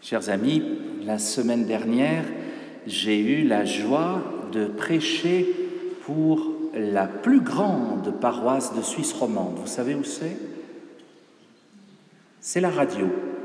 Chers amis, la semaine dernière, j'ai eu la joie de prêcher pour la plus grande paroisse de Suisse romande. Vous savez où c'est ? C'est la radio.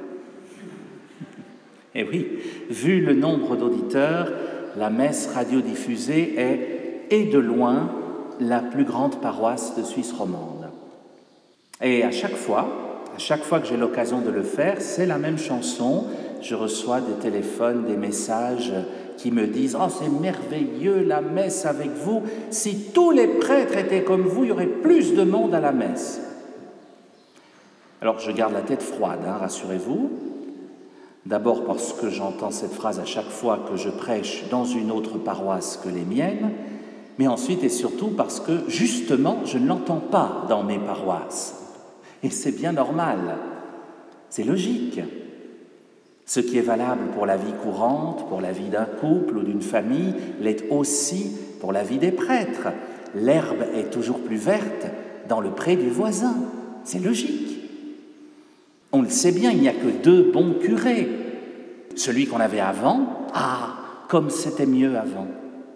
Et oui, vu le nombre d'auditeurs, la messe radiodiffusée est, et de loin, la plus grande paroisse de Suisse romande. Et à chaque fois que j'ai l'occasion de le faire, c'est la même chanson. Je reçois des téléphones, des messages qui me disent « Oh, c'est merveilleux la messe avec vous. Si tous les prêtres étaient comme vous, il y aurait plus de monde à la messe. » Alors, je garde la tête froide, rassurez-vous. D'abord parce que j'entends cette phrase à chaque fois que je prêche dans une autre paroisse que les miennes, mais ensuite et surtout parce que, justement, je ne l'entends pas dans mes paroisses. Et c'est bien normal, c'est logique. Ce qui est valable pour la vie courante, pour la vie d'un couple ou d'une famille, l'est aussi pour la vie des prêtres. L'herbe est toujours plus verte dans le pré du voisin, c'est logique. On le sait bien, il n'y a que deux bons curés. Celui qu'on avait avant, comme c'était mieux avant.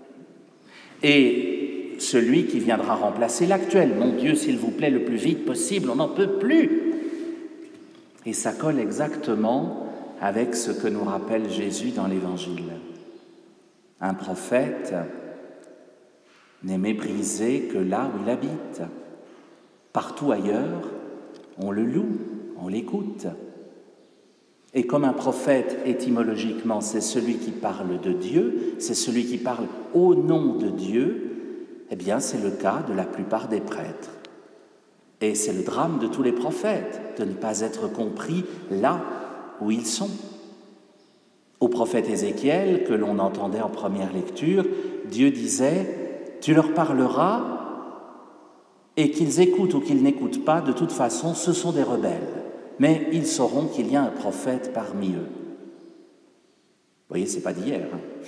Et celui qui viendra remplacer l'actuel. Mon Dieu, s'il vous plaît, le plus vite possible, on n'en peut plus. Et ça colle exactement avec ce que nous rappelle Jésus dans l'Évangile. Un prophète n'est méprisé que là où il habite. Partout ailleurs, on le loue, on l'écoute. Et comme un prophète, étymologiquement, c'est celui qui parle de Dieu, c'est celui qui parle au nom de Dieu, eh bien, c'est le cas de la plupart des prêtres. Et c'est le drame de tous les prophètes, de ne pas être compris là où ils sont. Au prophète Ézéchiel, que l'on entendait en première lecture, Dieu disait « Tu leur parleras, et qu'ils écoutent ou qu'ils n'écoutent pas, de toute façon, ce sont des rebelles. Mais ils sauront qu'il y a un prophète parmi eux. » Vous voyez, c'est pas d'hier.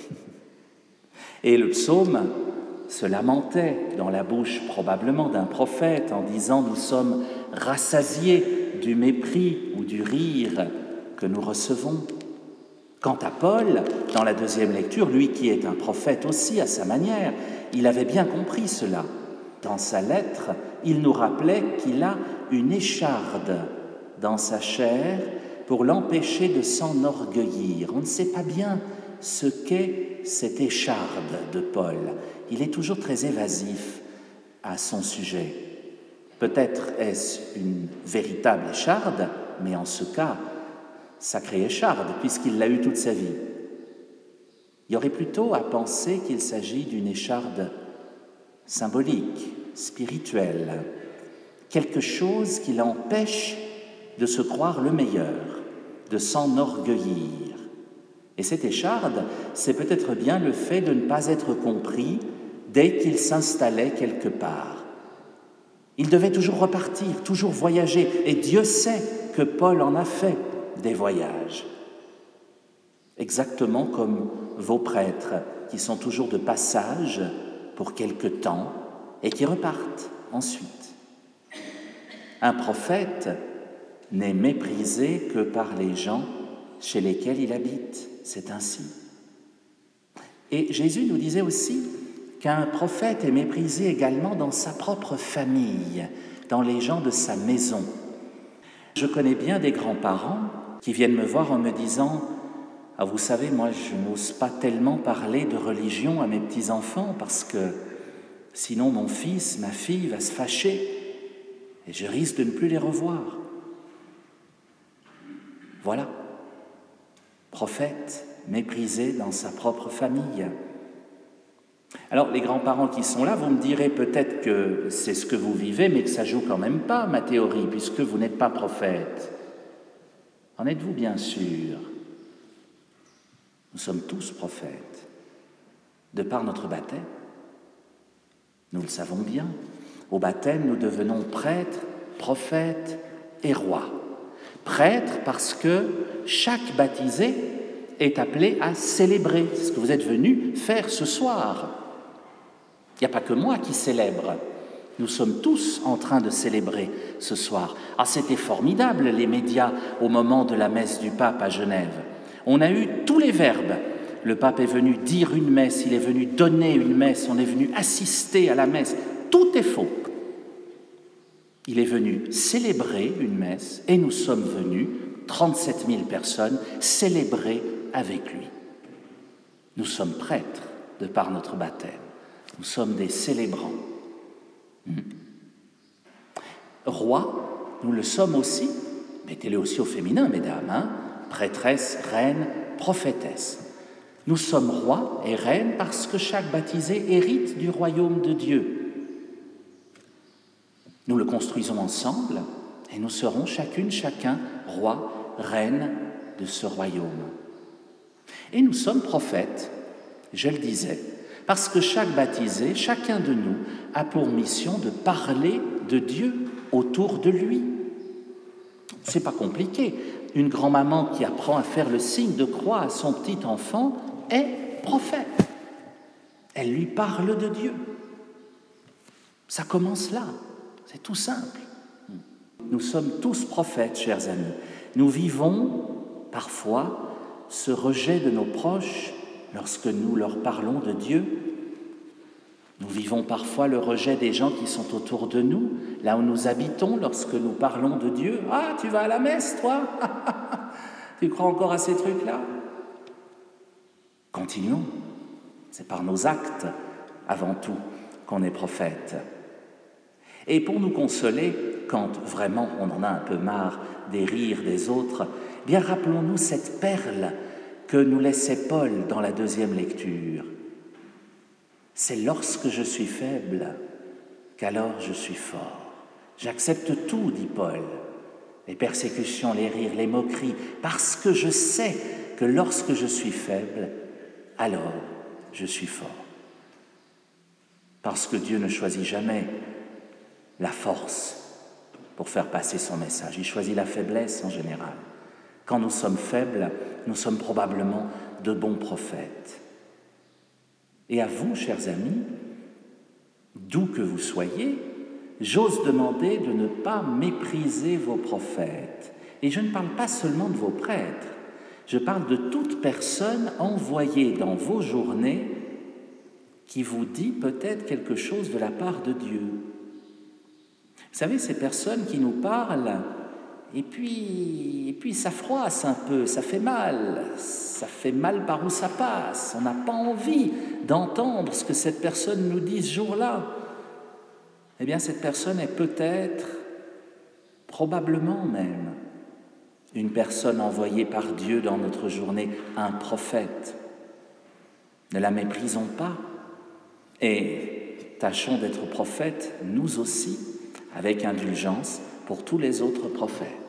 Et le psaume se lamentait dans la bouche probablement d'un prophète en disant « Nous sommes rassasiés du mépris ou du rire que nous recevons. » Quant à Paul, dans la deuxième lecture, lui qui est un prophète aussi à sa manière, il avait bien compris cela. Dans sa lettre, il nous rappelait qu'il a une écharde dans sa chair pour l'empêcher de s'enorgueillir. On ne sait pas bien ce qu'est cette écharde de Paul. Il est toujours très évasif à son sujet. Peut-être est-ce une véritable écharde, mais en ce cas, sacrée écharde, puisqu'il l'a eue toute sa vie. Il y aurait plutôt à penser qu'il s'agit d'une écharde symbolique, spirituelle, quelque chose qui l'empêche de se croire le meilleur, de s'enorgueillir. Et cette écharde, c'est peut-être bien le fait de ne pas être compris dès qu'il s'installait quelque part. Il devait toujours repartir, toujours voyager, et Dieu sait que Paul en a fait des voyages. Exactement comme vos prêtres qui sont toujours de passage pour quelque temps et qui repartent ensuite. Un prophète n'est méprisé que par les gens chez lesquels il habite. C'est ainsi. Et Jésus nous disait aussi qu'un prophète est méprisé également dans sa propre famille, dans les gens de sa maison. Je connais bien des grands-parents qui viennent me voir en me disant « Ah, vous savez, moi, je n'ose pas tellement parler de religion à mes petits-enfants parce que sinon mon fils, ma fille va se fâcher et je risque de ne plus les revoir. » Voilà, prophète méprisé dans sa propre famille. Alors, les grands-parents qui sont là, vous me direz peut-être que c'est ce que vous vivez, mais que ça joue quand même pas, ma théorie, puisque vous n'êtes pas prophète. En êtes-vous bien sûr ? Nous sommes tous prophètes, de par notre baptême. Nous le savons bien. Au baptême, nous devenons prêtres, prophètes et rois. Prêtres parce que chaque baptisé est appelé à célébrer. C'est ce que vous êtes venus faire ce soir. Il n'y a pas que moi qui célèbre. Nous sommes tous en train de célébrer ce soir. Ah, c'était formidable, les médias, au moment de la messe du pape à Genève. On a eu tous les verbes. Le pape est venu dire une messe, il est venu donner une messe, on est venu assister à la messe. Tout est faux. Il est venu célébrer une messe et nous sommes venus, 37 000 personnes, célébrer avec lui. Nous sommes prêtres de par notre baptême. Nous sommes des célébrants. Roi, nous le sommes aussi. Mettez-le aussi au féminin, mesdames, prêtresse, reine, prophétesse. Nous sommes rois et reines parce que chaque baptisé hérite du royaume de Dieu. Nous le construisons ensemble et nous serons chacune, chacun, roi, reine de ce royaume. Et nous sommes prophètes, je le disais, parce que chaque baptisé, chacun de nous, a pour mission de parler de Dieu autour de lui. C'est pas compliqué. Une grand-maman qui apprend à faire le signe de croix à son petit enfant est prophète. Elle lui parle de Dieu. Ça commence là. C'est tout simple. Nous sommes tous prophètes, chers amis. Nous vivons parfois ce rejet de nos proches lorsque nous leur parlons de Dieu. Nous vivons parfois le rejet des gens qui sont autour de nous, là où nous habitons, lorsque nous parlons de Dieu. « Ah, tu vas à la messe, toi? Tu crois encore à ces trucs-là » Continuons. C'est par nos actes, avant tout, qu'on est prophète. Et pour nous consoler, quand vraiment on en a un peu marre des rires des autres, bien rappelons-nous cette perle que nous laissait Paul dans la deuxième lecture. C'est lorsque je suis faible qu'alors je suis fort. J'accepte tout, dit Paul, les persécutions, les rires, les moqueries, parce que je sais que lorsque je suis faible, alors je suis fort. Parce que Dieu ne choisit jamais la force pour faire passer son message. Il choisit la faiblesse en général. Quand nous sommes faibles, nous sommes probablement de bons prophètes. Et à vous, chers amis, d'où que vous soyez, j'ose demander de ne pas mépriser vos prophètes. Et je ne parle pas seulement de vos prêtres, je parle de toute personne envoyée dans vos journées qui vous dit peut-être quelque chose de la part de Dieu. Vous savez, ces personnes qui nous parlent, et puis ça froisse un peu, ça fait mal par où ça passe. On n'a pas envie d'entendre ce que cette personne nous dit ce jour-là. Eh bien, cette personne est peut-être, probablement même, une personne envoyée par Dieu dans notre journée, un prophète. Ne la méprisons pas et tâchons d'être prophètes, nous aussi, avec indulgence pour tous les autres prophètes.